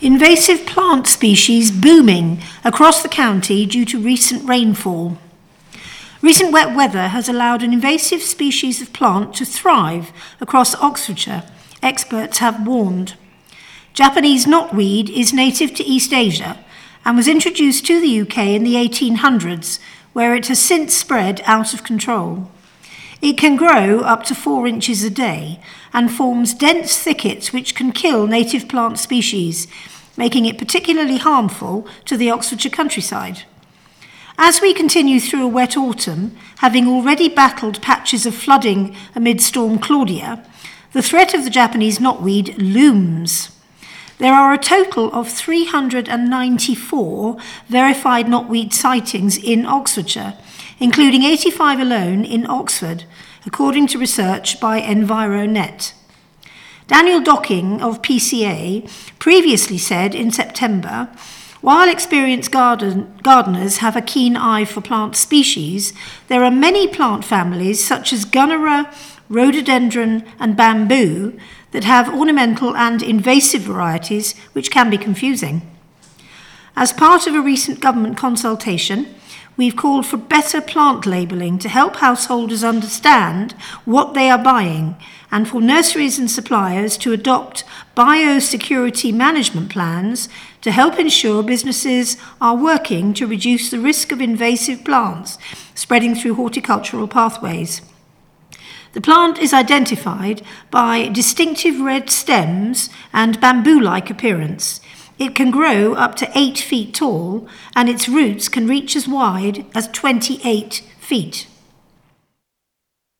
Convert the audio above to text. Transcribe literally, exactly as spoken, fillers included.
Invasive plant species booming across the county due to recent rainfall. Recent wet weather has allowed an invasive species of plant to thrive across Oxfordshire, experts have warned. Japanese knotweed is native to East Asia and was introduced to the U K in the eighteen hundreds, where it has since spread out of control. It can grow up to four inches a day and forms dense thickets which can kill native plant species, making it particularly harmful to the Oxfordshire countryside. As we continue through a wet autumn, having already battled patches of flooding amid Storm Claudia, the threat of the Japanese knotweed looms. There are a total of three hundred ninety-four verified knotweed sightings in Oxfordshire, including eighty-five alone in Oxford, according to research by EnviroNet. Daniel Docking of P C A previously said in September, while experienced garden, gardeners have a keen eye for plant species, there are many plant families such as Gunnera, rhododendron and bamboo that have ornamental and invasive varieties which can be confusing. As part of a recent government consultation, we've called for better plant labelling to help householders understand what they are buying and for nurseries and suppliers to adopt biosecurity management plans to help ensure businesses are working to reduce the risk of invasive plants spreading through horticultural pathways. The plant is identified by distinctive red stems and bamboo-like appearance. It can grow up to eight feet tall, and its roots can reach as wide as twenty-eight feet.